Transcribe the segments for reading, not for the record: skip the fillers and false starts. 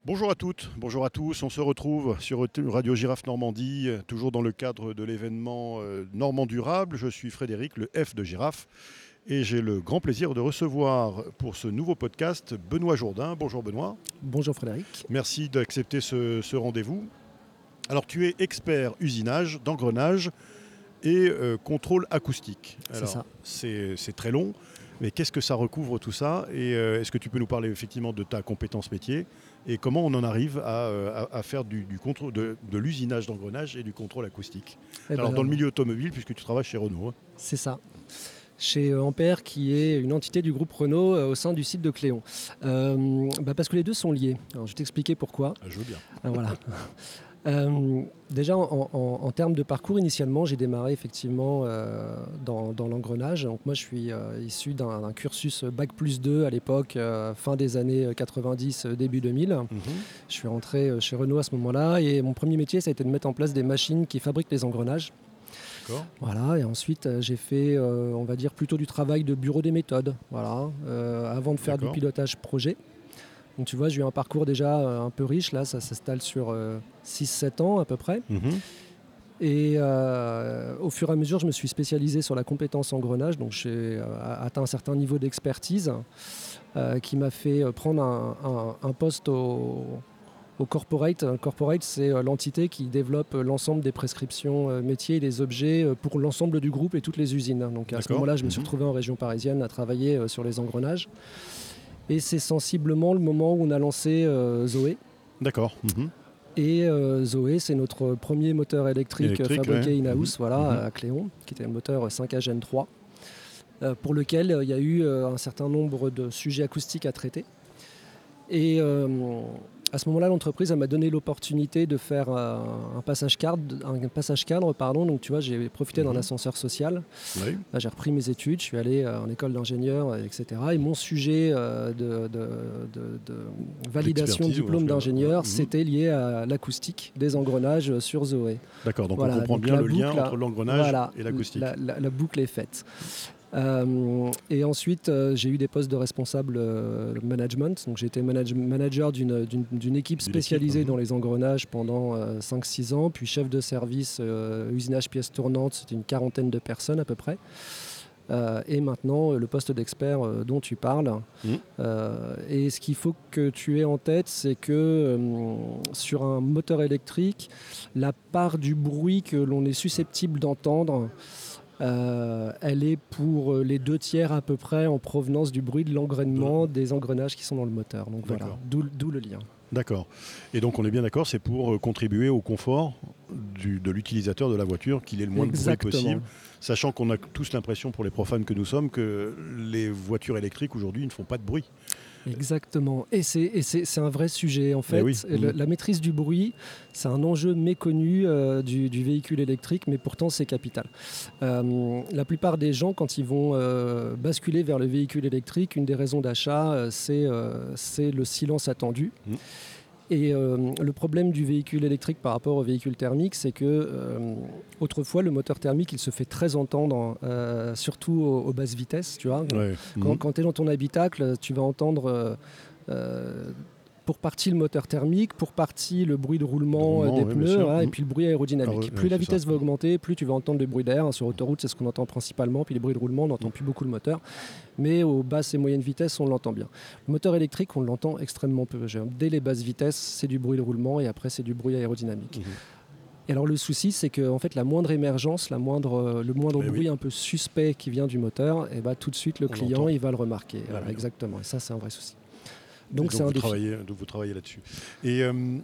Bonjour à toutes, bonjour à tous. On se retrouve sur Radio Girafe Normandie, toujours dans le cadre de l'événement Normand Durable. Je suis Frédéric, le F de Girafe, et j'ai le grand plaisir de recevoir pour ce nouveau podcast Benoît Jourdain. Bonjour Benoît. Bonjour Frédéric. Merci d'accepter ce rendez-vous. Alors tu es expert usinage, d'engrenage et contrôle acoustique. C'est ça. C'est très long, mais qu'est-ce que ça recouvre tout ça? Et est-ce que tu peux nous parler effectivement de ta compétence métier et comment on en arrive à faire du contrôle de l'usinage d'engrenage et du contrôle acoustique? Alors dans le milieu automobile, puisque tu travailles chez Renault. C'est ça. Chez Ampère, qui est une entité du groupe Renault au sein du site de Cléon. Parce que les deux sont liés. Alors, je vais t'expliquer pourquoi. Je veux bien. Voilà. Déjà, en termes de parcours, initialement, j'ai démarré effectivement dans l'engrenage. Donc moi, je suis issu d'un cursus Bac+2 à l'époque, fin des années 90, début 2000. Je suis rentré chez Renault à ce moment-là et mon premier métier, ça a été de mettre en place des machines qui fabriquent les engrenages. D'accord. Voilà, et ensuite j'ai fait, on va dire, plutôt du travail de bureau des méthodes, voilà, avant de faire du pilotage projet. Donc tu vois, j'ai eu un parcours déjà un peu riche, là, ça s'installe sur 6-7 ans à peu près. Et au fur et à mesure, je me suis spécialisé sur la compétence engrenage, donc j'ai atteint un certain niveau d'expertise qui m'a fait prendre un poste au corporate. Corporate, c'est l'entité qui développe l'ensemble des prescriptions métiers et des objets pour l'ensemble du groupe et toutes les usines. Donc à ce moment-là, je me suis retrouvé en région parisienne à travailler sur les engrenages. Et c'est sensiblement le moment où on a lancé Zoé. D'accord. Et Zoé, c'est notre premier moteur électrique fabriqué in-house à Cléon, qui était un moteur 5A Gen 3, pour lequel il y a eu un certain nombre de sujets acoustiques à traiter. Et à ce moment-là, l'entreprise m'a donné l'opportunité de faire un passage cadre. Donc tu vois, j'ai profité d'un ascenseur social. Oui. Là, j'ai repris mes études, je suis allé en école d'ingénieur, etc. Et mon sujet de validation de diplôme d'ingénieur, c'était lié à l'acoustique des engrenages sur Zoé. D'accord, donc on comprend bien le lien entre l'engrenage et l'acoustique. La boucle est faite. Et ensuite, j'ai eu des postes de responsable management. Donc, j'ai été manager d'une équipe spécialisée dans les engrenages pendant 5-6 ans, puis chef de service usinage pièces tournantes, c'était une quarantaine de personnes à peu près. Et maintenant, le poste d'expert dont tu parles. Et ce qu'il faut que tu aies en tête, c'est que sur un moteur électrique, la part du bruit que l'on est susceptible d'entendre, elle est pour les 2/3 à peu près en provenance du bruit de l'engrainement des engrenages qui sont dans le moteur. Donc voilà, d'où le lien. D'accord. Et donc on est bien d'accord, c'est pour contribuer au confort de l'utilisateur de la voiture, qu'il ait le moins de bruit possible, sachant qu'on a tous l'impression, pour les profanes que nous sommes, que les voitures électriques aujourd'hui ne font pas de bruit. Exactement. Et c'est un vrai sujet, en fait. La maîtrise du bruit, c'est un enjeu méconnu du véhicule électrique, mais pourtant c'est capital. La plupart des gens, quand ils vont basculer vers le véhicule électrique, une des raisons d'achat, c'est le silence attendu. Et le problème du véhicule électrique par rapport au véhicule thermique, c'est que autrefois le moteur thermique il se fait très entendre, surtout aux basses vitesses. Tu vois, quand tu es dans ton habitacle, tu vas entendre pour partie le moteur thermique, pour partie le bruit de roulement des pneus, et puis le bruit aérodynamique. Plus la vitesse va augmenter, plus tu vas entendre des bruits d'air. Sur autoroute, c'est ce qu'on entend principalement. Puis les bruits de roulement, on n'entend plus beaucoup le moteur. Mais aux basses et moyennes vitesses, on l'entend bien. Le moteur électrique, on l'entend extrêmement peu. Dès les basses vitesses, c'est du bruit de roulement et après, c'est du bruit aérodynamique. Et alors le souci, c'est que en fait, la moindre émergence, le moindre bruit un peu suspect qui vient du moteur, et tout de suite, le client, il va le remarquer. Voilà, exactement. Et ça, c'est un vrai souci. Donc vous travaillez là-dessus. Et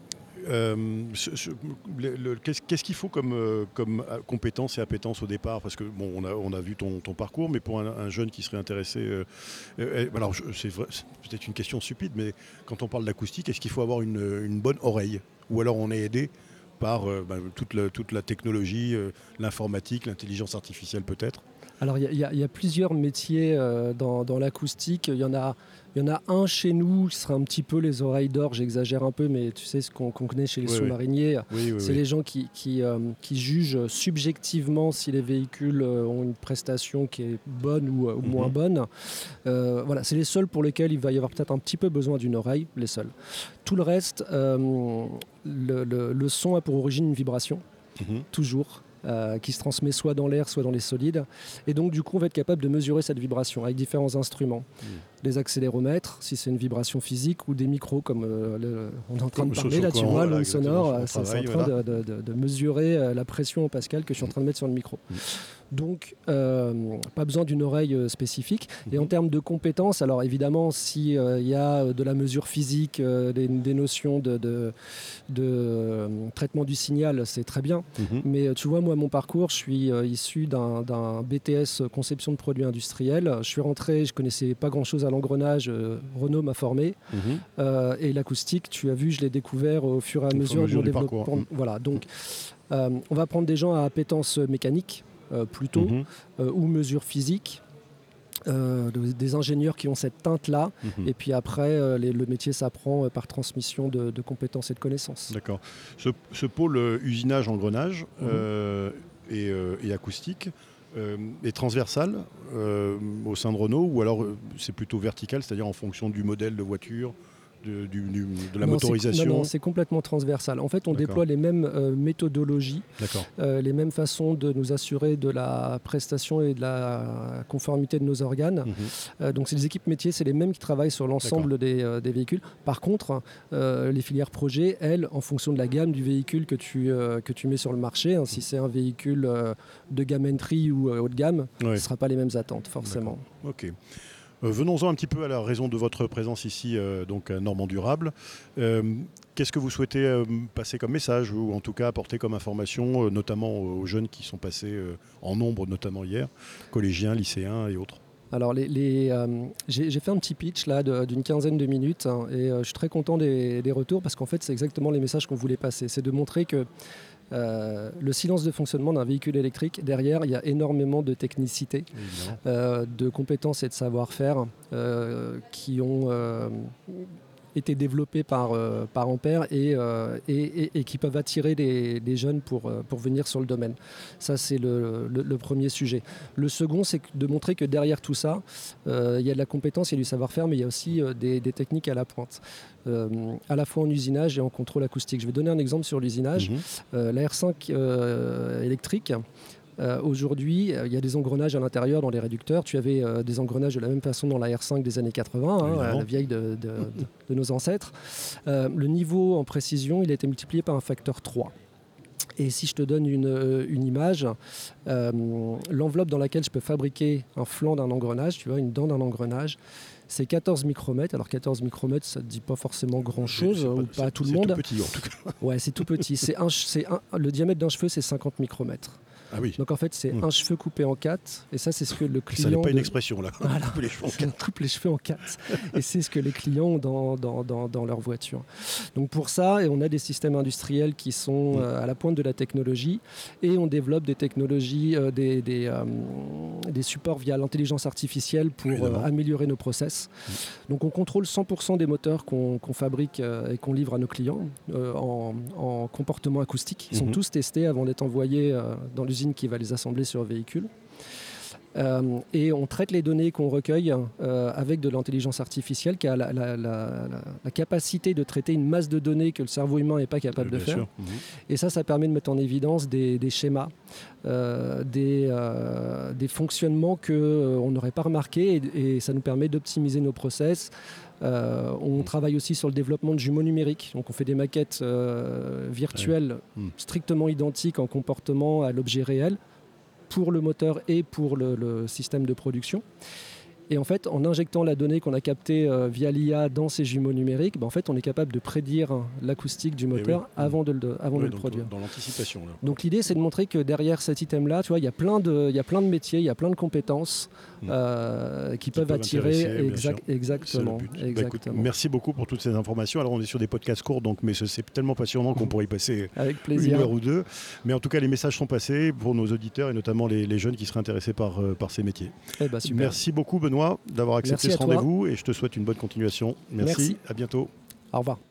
qu'est-ce qu'il faut comme compétences et appétences au départ? Parce que on a vu ton parcours, mais pour un jeune qui serait intéressé, alors c'est peut-être une question stupide, mais quand on parle d'acoustique, est-ce qu'il faut avoir une bonne oreille? Ou alors on est aidé par toute la technologie, l'informatique, l'intelligence artificielle peut-être? Alors il y a plusieurs métiers dans l'acoustique. Il y en a un chez nous qui serait un petit peu les oreilles d'or, j'exagère un peu, mais tu sais ce qu'on connaît chez les sous-mariniers. C'est les gens qui jugent subjectivement si les véhicules ont une prestation qui est bonne ou moins bonne. Voilà, c'est les seuls pour lesquels il va y avoir peut-être un petit peu besoin d'une oreille, les seuls. Tout le reste, le son a pour origine une vibration, toujours. Qui se transmet soit dans l'air, soit dans les solides. Et donc, du coup, on va être capable de mesurer cette vibration avec différents instruments. Des accéléromètres, si c'est une vibration physique, ou des micros, comme on est en train de parler, là, tu vois, l'onde sonore, c'est en train de mesurer la pression en pascal que je suis en train de mettre sur le micro. Donc, pas besoin d'une oreille spécifique. Et en termes de compétences, alors évidemment, s'il y a de la mesure physique, des notions de traitement du signal, c'est très bien. Mais tu vois, moi, mon parcours, je suis issu d'un BTS conception de produits industriels. Je suis rentré, je connaissais pas grand-chose à l'engrenage. Renault m'a formé. Et l'acoustique, tu as vu, je l'ai découvert au fur et à mesure de mon développement. Voilà, donc, on va prendre des gens à appétence mécanique, plutôt, ou mesure physique. Des ingénieurs qui ont cette teinte-là, et puis après, le métier s'apprend par transmission de compétences et de connaissances. D'accord. Ce pôle usinage, engrenage et acoustique est transversal au sein de Renault, ou alors c'est plutôt vertical, c'est-à-dire en fonction du modèle de voiture, de la motorisation? Non, c'est complètement transversal. En fait, on déploie les mêmes méthodologies, les mêmes façons de nous assurer de la prestation et de la conformité de nos organes. Donc, c'est les équipes métiers, c'est les mêmes qui travaillent sur l'ensemble des véhicules. Par contre, les filières projets, elles, en fonction de la gamme du véhicule que tu mets sur le marché, si c'est un véhicule de gamme entry ou haut de gamme, ce ne sera pas les mêmes attentes, forcément. D'accord. Ok. Venons-en un petit peu à la raison de votre présence ici, donc à Normand Durable. Qu'est-ce que vous souhaitez passer comme message, ou en tout cas apporter comme information, notamment aux jeunes qui sont passés en nombre, notamment hier, collégiens, lycéens et autres? Alors, j'ai fait un petit pitch là d'une quinzaine de minutes, et je suis très content des retours, parce qu'en fait, c'est exactement les messages qu'on voulait passer. C'est de montrer que le silence de fonctionnement d'un véhicule électrique, derrière, il y a énormément de technicité, de compétences et de savoir-faire qui ont été développés par Ampère et qui peuvent attirer des jeunes pour venir sur le domaine. Ça, c'est le premier sujet. Le second, c'est de montrer que derrière tout ça, il y a de la compétence, il y a du savoir-faire, mais il y a aussi des techniques à la pointe. À la fois en usinage et en contrôle acoustique. Je vais donner un exemple sur l'usinage. La R5 électrique, aujourd'hui, il y a des engrenages à l'intérieur dans les réducteurs. Tu avais des engrenages de la même façon dans la R5 des années 80, la vieille de nos ancêtres. Le niveau en précision, il a été multiplié par un facteur 3. Et si je te donne une image, l'enveloppe dans laquelle je peux fabriquer un flanc d'un engrenage, tu vois, une dent d'un engrenage, c'est 14 micromètres. Alors 14 micromètres, ça ne dit pas forcément grand-chose, ou pas à tout le monde. C'est tout petit en tout cas. Ouais, c'est tout petit. Le diamètre d'un cheveu, c'est 50 micromètres. Ah oui. Donc en fait, c'est un cheveu coupé en 4, et ça, c'est ce que le client... Ça n'est pas une expression là. Voilà. On coupe les cheveux en 4, et c'est ce que les clients ont dans leur voiture. Donc pour ça, et on a des systèmes industriels qui sont à la pointe de la technologie, et on développe des technologies, des supports via l'intelligence artificielle pour améliorer nos process. Donc on contrôle 100% des moteurs qu'on fabrique et qu'on livre à nos clients en comportement acoustique. Ils sont tous testés avant d'être envoyés dans l'usine qui va les assembler sur le véhicule. Et on traite les données qu'on recueille avec de l'intelligence artificielle qui a la capacité de traiter une masse de données que le cerveau humain n'est pas capable de faire. Et ça permet de mettre en évidence des schémas, des fonctionnements qu'on n'aurait pas remarqués, et ça nous permet d'optimiser nos process. On travaille aussi sur le développement de jumeaux numériques. Donc on fait des maquettes virtuelles strictement identiques en comportement à l'objet réel, pour le moteur et pour le système de production. Et en fait, en injectant la donnée qu'on a captée via l'IA dans ces jumeaux numériques, en fait, on est capable de prédire l'acoustique du moteur avant de le produire. Dans l'anticipation. Là. Donc l'idée, c'est de montrer que derrière cet item-là, tu vois, il y a plein de métiers, il y a plein de compétences. qui peuvent attirer. Exactement. Écoute, merci beaucoup pour toutes ces informations. Alors on est sur des podcasts courts, mais c'est tellement passionnant qu'on pourrait y passer avec plaisir. 1 heure ou 2. Mais en tout cas, les messages sont passés pour nos auditeurs et notamment les jeunes qui seraient intéressés par ces métiers. Super. Merci beaucoup Benoît d'avoir accepté ce rendez-vous et je te souhaite une bonne continuation. Merci. À bientôt. Au revoir.